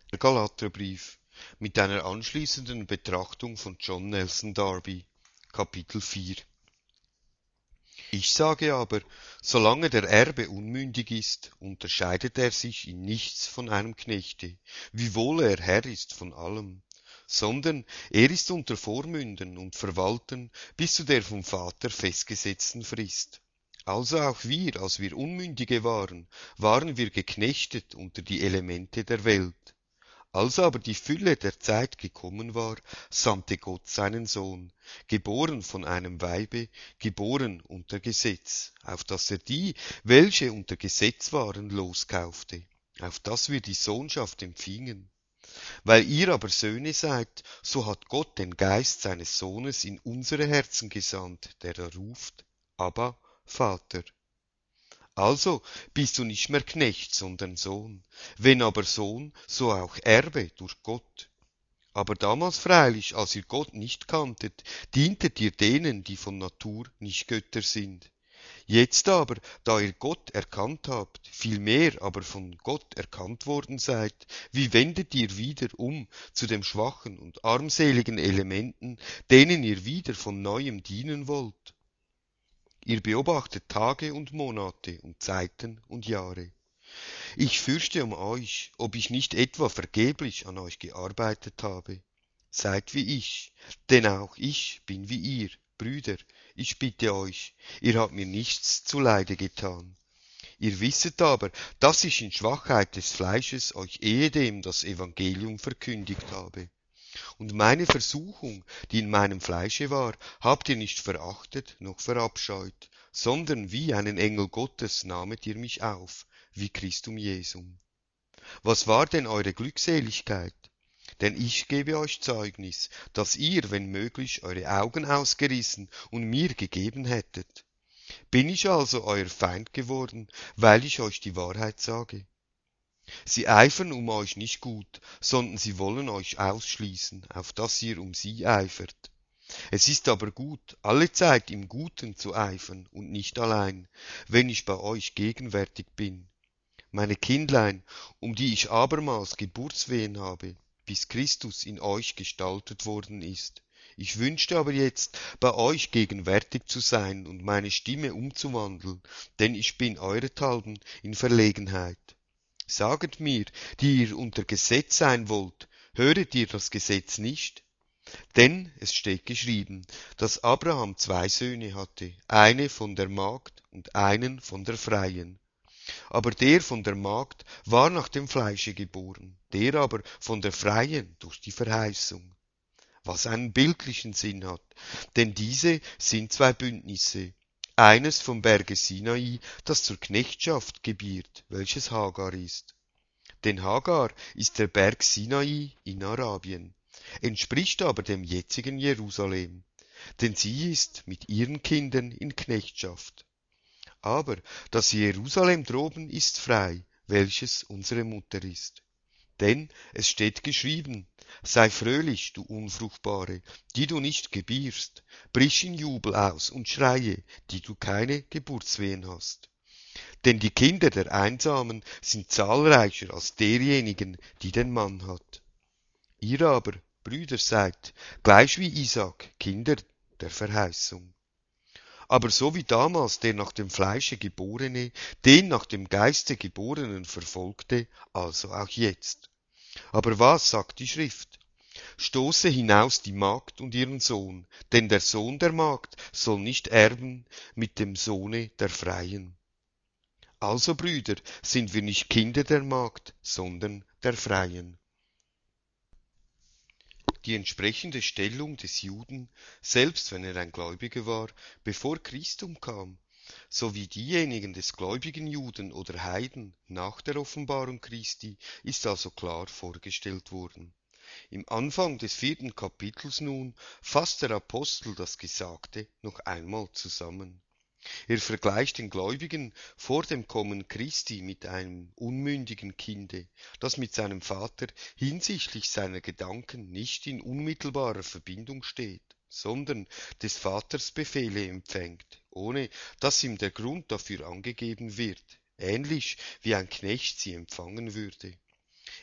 Der Galaterbrief mit einer anschließenden Betrachtung von John Nelson Darby, Kapitel 4. Ich sage aber, solange der Erbe unmündig ist, unterscheidet er sich in nichts von einem Knechte, wiewohl er Herr ist von allem, sondern er ist unter Vormündern und Verwaltern bis zu der vom Vater festgesetzten Frist. Also auch wir, als wir Unmündige waren, waren wir geknechtet unter die Elemente der Welt. Als aber die Fülle der Zeit gekommen war, sandte Gott seinen Sohn, geboren von einem Weibe, geboren unter Gesetz, auf dass er die, welche unter Gesetz waren, loskaufte, auf dass wir die Sohnschaft empfingen. Weil ihr aber Söhne seid, so hat Gott den Geist seines Sohnes in unsere Herzen gesandt, der da ruft, Abba, Vater. Also bist du nicht mehr Knecht, sondern Sohn. Wenn aber Sohn, so auch Erbe durch Gott. Aber damals freilich, als ihr Gott nicht kanntet, dientet ihr denen, die von Natur nicht Götter sind. Jetzt aber, da ihr Gott erkannt habt, vielmehr aber von Gott erkannt worden seid, wie wendet ihr wieder um zu dem schwachen und armseligen Elementen, denen ihr wieder von neuem dienen wollt? Ihr beobachtet Tage und Monate und Zeiten und Jahre. Ich fürchte um euch, ob ich nicht etwa vergeblich an euch gearbeitet habe. Seid wie ich, denn auch ich bin wie ihr, Brüder, ich bitte euch, ihr habt mir nichts zuleide getan. Ihr wisset aber, dass ich in Schwachheit des Fleisches euch ehedem das Evangelium verkündigt habe. Und meine Versuchung, die in meinem Fleische war, habt ihr nicht verachtet noch verabscheut, sondern wie einen Engel Gottes nahmet ihr mich auf, wie Christum Jesum. Was war denn eure Glückseligkeit? Denn ich gebe euch Zeugnis, dass ihr, wenn möglich, eure Augen ausgerissen und mir gegeben hättet. Bin ich also euer Feind geworden, weil ich euch die Wahrheit sage? Sie eifern um euch nicht gut, sondern sie wollen euch ausschließen, auf dass ihr um sie eifert. Es ist aber gut, allezeit im Guten zu eifern und nicht allein, wenn ich bei euch gegenwärtig bin. Meine Kindlein, um die ich abermals Geburtswehen habe, bis Christus in euch gestaltet worden ist. Ich wünschte aber jetzt, bei euch gegenwärtig zu sein und meine Stimme umzuwandeln, denn ich bin eurethalben in Verlegenheit. Saget mir, die ihr unter Gesetz sein wollt, höret ihr das Gesetz nicht? Denn es steht geschrieben, dass Abraham zwei Söhne hatte, eine von der Magd und einen von der Freien. Aber der von der Magd war nach dem Fleische geboren, der aber von der Freien durch die Verheißung, was einen bildlichen Sinn hat, denn diese sind zwei Bündnisse, eines vom Berge Sinai, das zur Knechtschaft gebiert, welches Hagar ist. Denn Hagar ist der Berg Sinai in Arabien, entspricht aber dem jetzigen Jerusalem, denn sie ist mit ihren Kindern in Knechtschaft. Aber das Jerusalem droben ist frei, welches unsere Mutter ist. Denn es steht geschrieben, sei fröhlich, du Unfruchtbare, die du nicht gebierst, brich in Jubel aus und schreie, die du keine Geburtswehen hast. Denn die Kinder der Einsamen sind zahlreicher als derjenigen, die den Mann hat. Ihr aber, Brüder, seid, gleich wie Isaak, Kinder der Verheißung. Aber so wie damals der nach dem Fleische Geborene den nach dem Geiste Geborenen verfolgte, also auch jetzt. Aber was sagt die Schrift? Stoße hinaus die Magd und ihren Sohn, denn der Sohn der Magd soll nicht erben mit dem Sohne der Freien. Also, Brüder, sind wir nicht Kinder der Magd, sondern der Freien. Die entsprechende Stellung des Juden, selbst wenn er ein Gläubiger war, bevor Christum kam, sowie diejenigen des gläubigen Juden oder Heiden nach der Offenbarung Christi, ist also klar vorgestellt worden. Im Anfang des 4. Kapitels nun fasst der Apostel das Gesagte noch einmal zusammen. Er vergleicht den Gläubigen vor dem Kommen Christi mit einem unmündigen Kinde, das mit seinem Vater hinsichtlich seiner Gedanken nicht in unmittelbarer Verbindung steht, sondern des Vaters Befehle empfängt, ohne dass ihm der Grund dafür angegeben wird, ähnlich wie ein Knecht sie empfangen würde.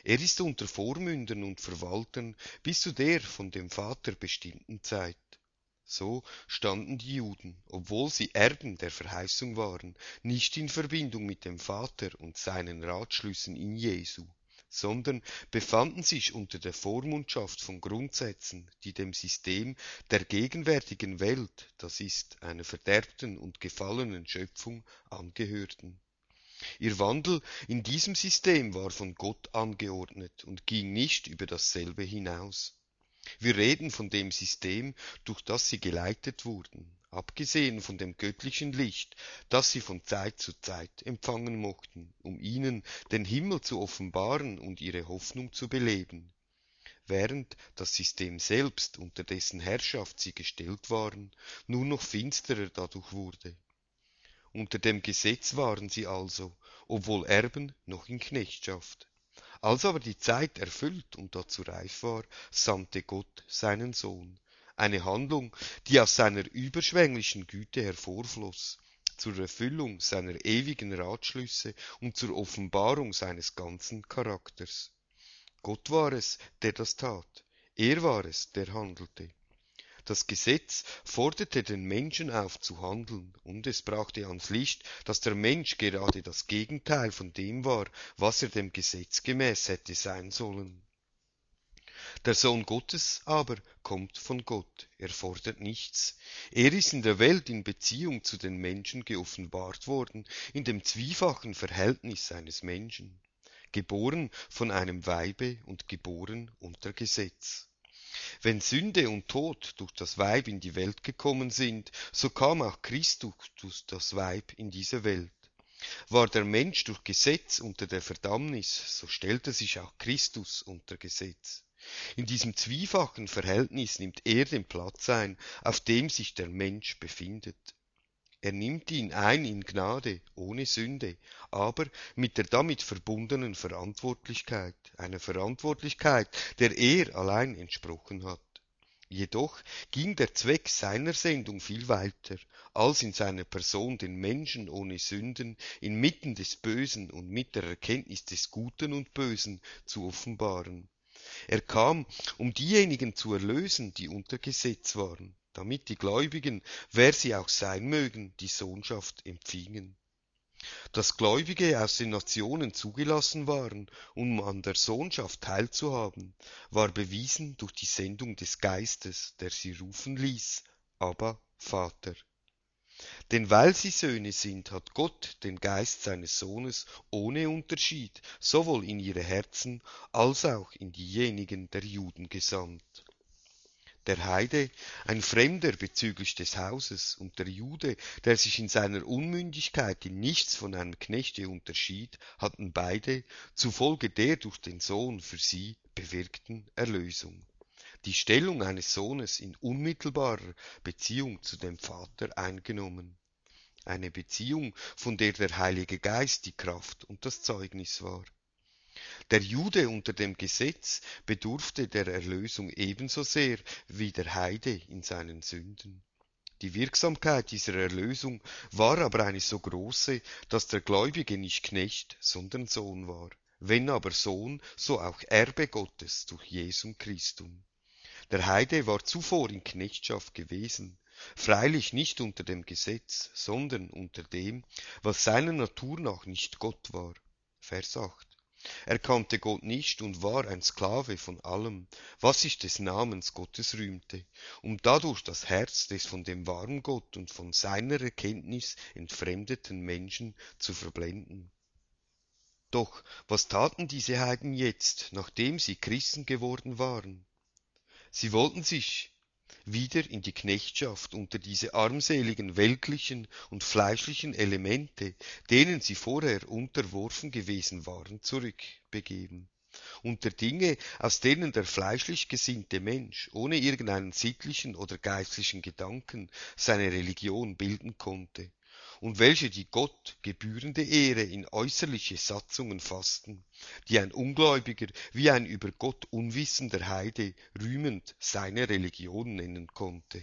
Er ist unter Vormündern und Verwaltern bis zu der von dem Vater bestimmten Zeit. So standen die Juden, obwohl sie Erben der Verheißung waren, nicht in Verbindung mit dem Vater und seinen Ratschlüssen in Jesu, sondern befanden sich unter der Vormundschaft von Grundsätzen, die dem System der gegenwärtigen Welt, das ist, einer verderbten und gefallenen Schöpfung, angehörten. Ihr Wandel in diesem System war von Gott angeordnet und ging nicht über dasselbe hinaus. Wir reden von dem System, durch das sie geleitet wurden, abgesehen von dem göttlichen Licht, das sie von Zeit zu Zeit empfangen mochten, um ihnen den Himmel zu offenbaren und ihre Hoffnung zu beleben, während das System selbst, unter dessen Herrschaft sie gestellt waren, nur noch finsterer dadurch wurde. Unter dem Gesetz waren sie also, obwohl Erben, noch in Knechtschaft. Als aber die Zeit erfüllt und dazu reif war, sandte Gott seinen Sohn, eine Handlung, die aus seiner überschwänglichen Güte hervorfloss, zur Erfüllung seiner ewigen Ratschlüsse und zur Offenbarung seines ganzen Charakters. Gott war es, der das tat, er war es, der handelte. Das Gesetz forderte den Menschen auf zu handeln, und es brachte ans Licht, dass der Mensch gerade das Gegenteil von dem war, was er dem Gesetz gemäß hätte sein sollen. Der Sohn Gottes aber kommt von Gott, er fordert nichts. Er ist in der Welt in Beziehung zu den Menschen geoffenbart worden, in dem zwiefachen Verhältnis eines Menschen, geboren von einem Weibe und geboren unter Gesetz. Wenn Sünde und Tod durch das Weib in die Welt gekommen sind, so kam auch Christus durch das Weib in diese Welt. War der Mensch durch Gesetz unter der Verdammnis, so stellte sich auch Christus unter Gesetz. In diesem zwiefachen Verhältnis nimmt er den Platz ein, auf dem sich der Mensch befindet. Er nimmt ihn ein in Gnade, ohne Sünde, aber mit der damit verbundenen Verantwortlichkeit, einer Verantwortlichkeit, der er allein entsprochen hat. Jedoch ging der Zweck seiner Sendung viel weiter, als in seiner Person den Menschen ohne Sünden inmitten des Bösen und mit der Erkenntnis des Guten und Bösen zu offenbaren. Er kam, um diejenigen zu erlösen, die unter Gesetz waren, damit die Gläubigen, wer sie auch sein mögen, die Sohnschaft empfingen. Dass Gläubige aus den Nationen zugelassen waren, um an der Sohnschaft teilzuhaben, war bewiesen durch die Sendung des Geistes, der sie rufen ließ, Abba, Vater. Denn weil sie Söhne sind, hat Gott den Geist seines Sohnes ohne Unterschied sowohl in ihre Herzen als auch in diejenigen der Juden gesandt. Der Heide, ein Fremder bezüglich des Hauses, und der Jude, der sich in seiner Unmündigkeit in nichts von einem Knechte unterschied, hatten beide, zufolge der durch den Sohn für sie bewirkten Erlösung, die Stellung eines Sohnes in unmittelbarer Beziehung zu dem Vater eingenommen. Eine Beziehung, von der der Heilige Geist die Kraft und das Zeugnis war. Der Jude unter dem Gesetz bedurfte der Erlösung ebenso sehr wie der Heide in seinen Sünden. Die Wirksamkeit dieser Erlösung war aber eine so große, dass der Gläubige nicht Knecht, sondern Sohn war. Wenn aber Sohn, so auch Erbe Gottes durch Jesum Christum. Der Heide war zuvor in Knechtschaft gewesen, freilich nicht unter dem Gesetz, sondern unter dem, was seiner Natur nach nicht Gott war. Vers 8. Er kannte Gott nicht und war ein Sklave von allem, was sich des Namens Gottes rühmte, um dadurch das Herz des von dem wahren Gott und von seiner Erkenntnis entfremdeten Menschen zu verblenden. Doch was taten diese Heiden jetzt, nachdem sie Christen geworden waren? Sie wollten sich wieder in die Knechtschaft unter diese armseligen weltlichen und fleischlichen Elemente, denen sie vorher unterworfen gewesen waren, zurückbegeben, unter Dinge, aus denen der fleischlich gesinnte Mensch ohne irgendeinen sittlichen oder geistlichen Gedanken seine Religion bilden konnte, und welche die Gott gebührende Ehre in äußerliche Satzungen fassten, die ein Ungläubiger wie ein über Gott unwissender Heide rühmend seine Religion nennen konnte.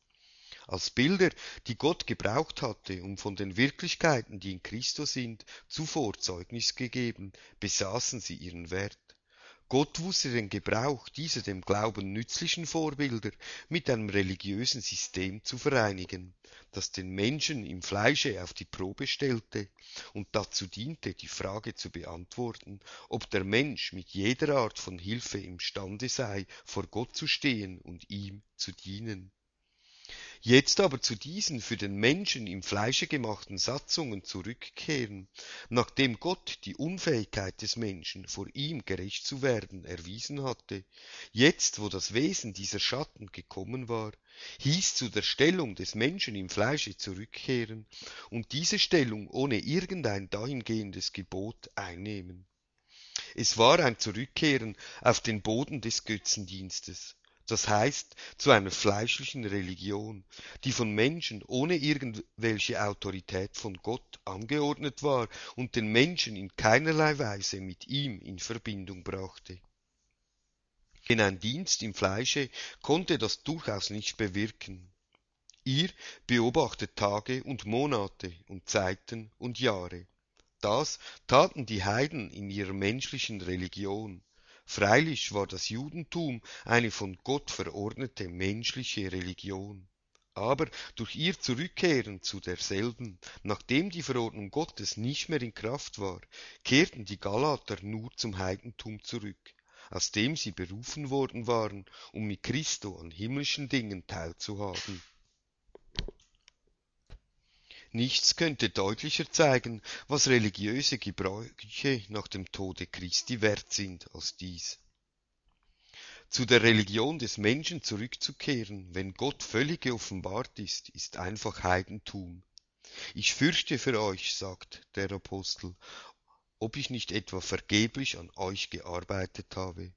Als Bilder, die Gott gebraucht hatte, um von den Wirklichkeiten, die in Christus sind, zuvor Zeugnis gegeben, besaßen sie ihren Wert. Gott wusste den Gebrauch dieser dem Glauben nützlichen Vorbilder mit einem religiösen System zu vereinigen, das den Menschen im Fleische auf die Probe stellte und dazu diente, die Frage zu beantworten, ob der Mensch mit jeder Art von Hilfe imstande sei, vor Gott zu stehen und ihm zu dienen. Jetzt aber zu diesen für den Menschen im Fleische gemachten Satzungen zurückkehren, nachdem Gott die Unfähigkeit des Menschen, vor ihm gerecht zu werden, erwiesen hatte, jetzt, wo das Wesen dieser Schatten gekommen war, hieß zu der Stellung des Menschen im Fleische zurückkehren und diese Stellung ohne irgendein dahingehendes Gebot einnehmen. Es war ein Zurückkehren auf den Boden des Götzendienstes, das heißt zu einer fleischlichen Religion, die von Menschen ohne irgendwelche Autorität von Gott angeordnet war und den Menschen in keinerlei Weise mit ihm in Verbindung brachte. Denn ein Dienst im Fleische konnte das durchaus nicht bewirken. Ihr beobachtet Tage und Monate und Zeiten und Jahre. Das taten die Heiden in ihrer menschlichen Religion. Freilich war das Judentum eine von Gott verordnete menschliche Religion. Aber durch ihr Zurückkehren zu derselben, nachdem die Verordnung Gottes nicht mehr in Kraft war, kehrten die Galater nur zum Heidentum zurück, aus dem sie berufen worden waren, um mit Christo an himmlischen Dingen teilzuhaben. Nichts könnte deutlicher zeigen, was religiöse Gebräuche nach dem Tode Christi wert sind, als dies. Zu der Religion des Menschen zurückzukehren, wenn Gott völlig geoffenbart ist, ist einfach Heidentum. Ich fürchte für euch, sagt der Apostel, ob ich nicht etwa vergeblich an euch gearbeitet habe.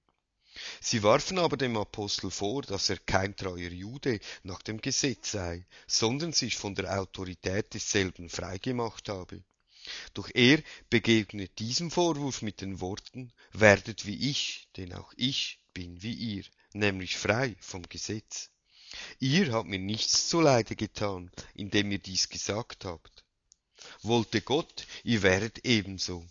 Sie warfen aber dem Apostel vor, dass er kein treuer Jude nach dem Gesetz sei, sondern sich von der Autorität desselben freigemacht habe. Doch er begegnet diesem Vorwurf mit den Worten, werdet wie ich, denn auch ich bin wie ihr, nämlich frei vom Gesetz. Ihr habt mir nichts zuleide getan, indem ihr dies gesagt habt. Wollte Gott, ihr wäret ebenso.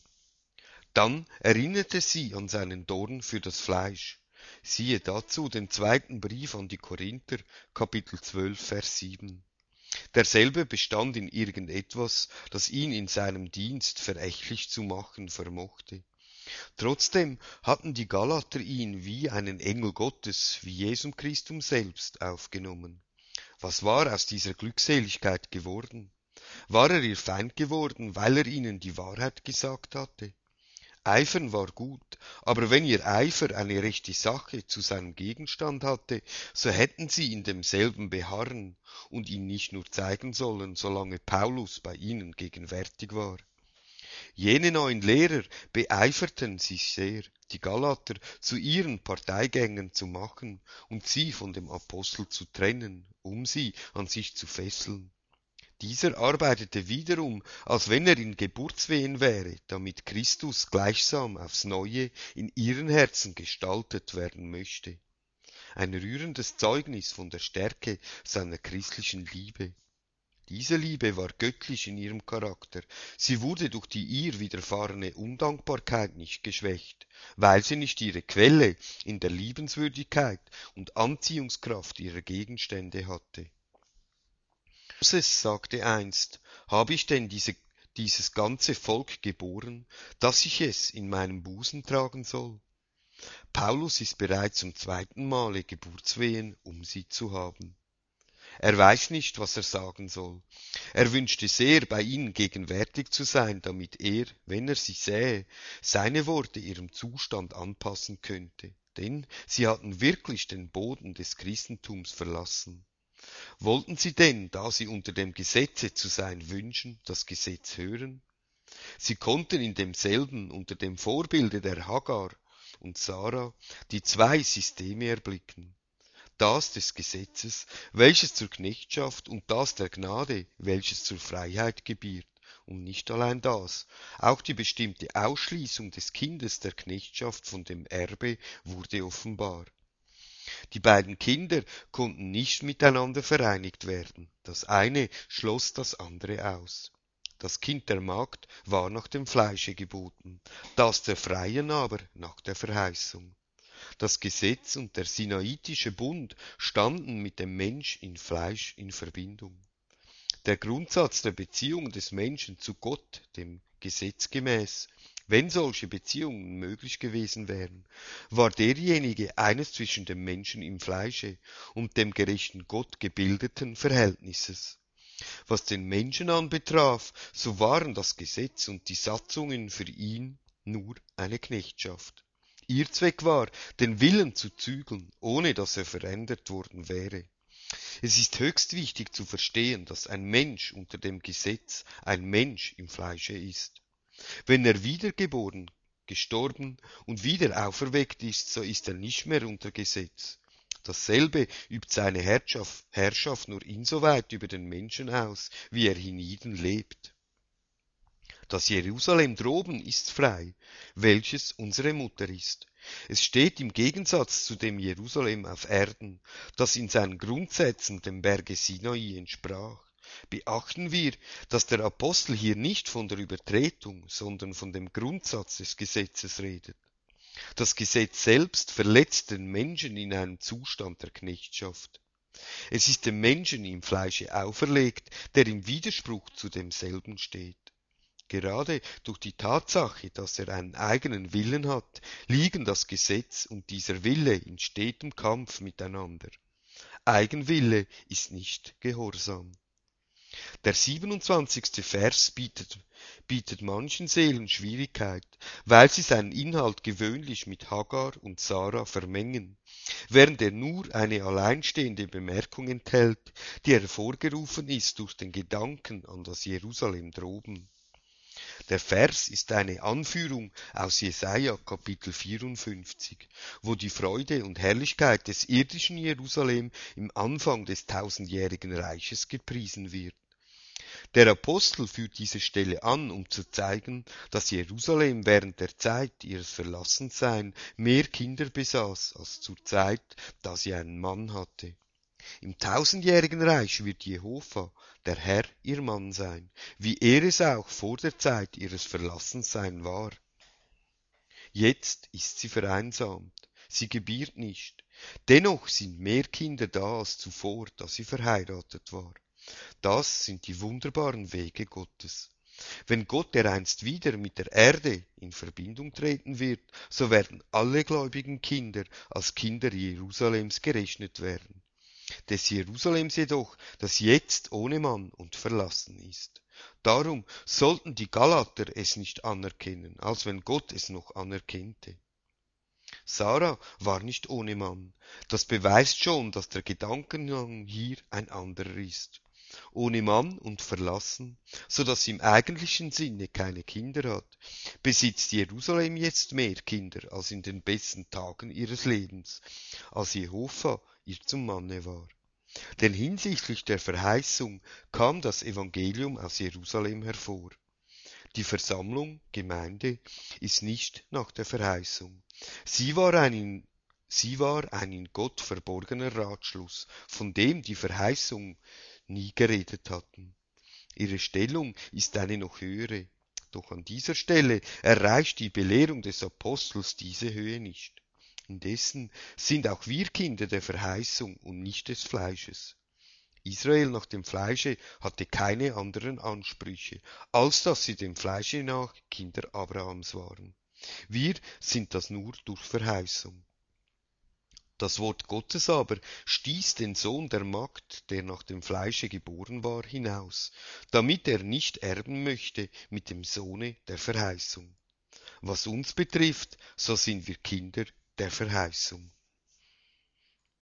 Dann erinnerte sie an seinen Dorn für das Fleisch. Siehe dazu den zweiten Brief an die Korinther, Kapitel 12, Vers 7. Derselbe bestand in irgendetwas, das ihn in seinem Dienst verächtlich zu machen vermochte. Trotzdem hatten die Galater ihn wie einen Engel Gottes, wie Jesum Christum selbst, aufgenommen. Was war aus dieser Glückseligkeit geworden? War er ihr Feind geworden, weil er ihnen die Wahrheit gesagt hatte? Eifern war gut, aber wenn ihr Eifer eine rechte Sache zu seinem Gegenstand hatte, so hätten sie in demselben beharren und ihn nicht nur zeigen sollen, solange Paulus bei ihnen gegenwärtig war. Jene neuen Lehrer beeiferten sich sehr, die Galater zu ihren Parteigängern zu machen und sie von dem Apostel zu trennen, um sie an sich zu fesseln. Dieser arbeitete wiederum, als wenn er in Geburtswehen wäre, damit Christus gleichsam aufs Neue in ihren Herzen gestaltet werden möchte. Ein rührendes Zeugnis von der Stärke seiner christlichen Liebe. Diese Liebe war göttlich in ihrem Charakter. Sie wurde durch die ihr widerfahrene Undankbarkeit nicht geschwächt, weil sie nicht ihre Quelle in der Liebenswürdigkeit und Anziehungskraft ihrer Gegenstände hatte. Moses sagte einst, habe ich denn dieses ganze Volk geboren, dass ich es in meinem Busen tragen soll? Paulus ist bereits zum zweiten Male Geburtswehen, um sie zu haben. Er weiß nicht, was er sagen soll. Er wünschte sehr, bei ihnen gegenwärtig zu sein, damit er, wenn er sie sähe, seine Worte ihrem Zustand anpassen könnte, denn sie hatten wirklich den Boden des Christentums verlassen. Wollten sie denn, da sie unter dem Gesetze zu sein wünschen, das Gesetz hören? Sie konnten in demselben unter dem Vorbilde der Hagar und Sarah die zwei Systeme erblicken. Das des Gesetzes, welches zur Knechtschaft, und das der Gnade, welches zur Freiheit gebiert. Und nicht allein das, auch die bestimmte Ausschließung des Kindes der Knechtschaft von dem Erbe wurde offenbar. Die beiden Kinder konnten nicht miteinander vereinigt werden. Das eine schloss das andere aus. Das Kind der Magd war nach dem Fleische geboten, das der Freien aber nach der Verheißung. Das Gesetz und der sinaitische Bund standen mit dem Mensch in Fleisch in Verbindung. Der Grundsatz der Beziehung des Menschen zu Gott, dem Gesetz gemäß, wenn solche Beziehungen möglich gewesen wären, war derjenige eines zwischen dem Menschen im Fleische und dem gerechten Gott gebildeten Verhältnisses. Was den Menschen anbetraf, so waren das Gesetz und die Satzungen für ihn nur eine Knechtschaft. Ihr Zweck war, den Willen zu zügeln, ohne dass er verändert worden wäre. Es ist höchst wichtig zu verstehen, dass ein Mensch unter dem Gesetz ein Mensch im Fleische ist. Wenn er wiedergeboren, gestorben und wieder auferweckt ist, so ist er nicht mehr unter Gesetz. Dasselbe übt seine Herrschaft nur insoweit über den Menschen aus, wie er hienieden lebt. Das Jerusalem droben ist frei, welches unsere Mutter ist. Es steht im Gegensatz zu dem Jerusalem auf Erden, das in seinen Grundsätzen dem Berge Sinai entsprach. Beachten wir, dass der Apostel hier nicht von der Übertretung, sondern von dem Grundsatz des Gesetzes redet. Das Gesetz selbst verletzt den Menschen in einem Zustand der Knechtschaft. Es ist dem Menschen im Fleische auferlegt, der im Widerspruch zu demselben steht. Gerade durch die Tatsache, dass er einen eigenen Willen hat, liegen das Gesetz und dieser Wille in stetem Kampf miteinander. Eigenwille ist nicht Gehorsam. Der 27. Vers bietet manchen Seelen Schwierigkeit, weil sie seinen Inhalt gewöhnlich mit Hagar und Sarah vermengen, während er nur eine alleinstehende Bemerkung enthält, die hervorgerufen ist durch den Gedanken an das Jerusalem droben. Der Vers ist eine Anführung aus Jesaja Kapitel 54, wo die Freude und Herrlichkeit des irdischen Jerusalem im Anfang des tausendjährigen Reiches gepriesen wird. Der Apostel führt diese Stelle an, um zu zeigen, dass Jerusalem während der Zeit ihres Verlassenseins mehr Kinder besaß als zur Zeit, da sie einen Mann hatte. Im tausendjährigen Reich wird Jehova, der Herr, ihr Mann sein, wie er es auch vor der Zeit ihres Verlassenseins war. Jetzt ist sie vereinsamt, sie gebiert nicht. Dennoch sind mehr Kinder da als zuvor, da sie verheiratet war. Das sind die wunderbaren Wege Gottes. Wenn Gott dereinst wieder mit der Erde in Verbindung treten wird, so werden alle gläubigen Kinder als Kinder Jerusalems gerechnet werden. Des Jerusalems jedoch, das jetzt ohne Mann und verlassen ist. Darum sollten die Galater es nicht anerkennen, als wenn Gott es noch anerkennte. Sarah war nicht ohne Mann. Das beweist schon, dass der Gedankengang hier ein anderer ist. Ohne Mann und verlassen, so dass sie im eigentlichen Sinne keine Kinder hat, besitzt Jerusalem jetzt mehr Kinder als in den besten Tagen ihres Lebens, als Jehova ihr zum Manne war. Denn hinsichtlich der Verheißung kam das Evangelium aus Jerusalem hervor. Die Versammlung, Gemeinde, ist nicht nach der Verheißung. Sie war ein in Gott verborgener Ratschluss, von dem die Verheißung nie geredet hatten. Ihre Stellung ist eine noch höhere. Doch an dieser Stelle erreicht die Belehrung des Apostels diese Höhe nicht. Indessen sind auch wir Kinder der Verheißung und nicht des Fleisches. Israel nach dem Fleische hatte keine anderen Ansprüche, als dass sie dem Fleische nach Kinder Abrahams waren. Wir sind das nur durch Verheißung. Das Wort Gottes aber stieß den Sohn der Magd, der nach dem Fleische geboren war, hinaus, damit er nicht erben möchte mit dem Sohne der Verheißung. Was uns betrifft, so sind wir Kinder der Verheißung.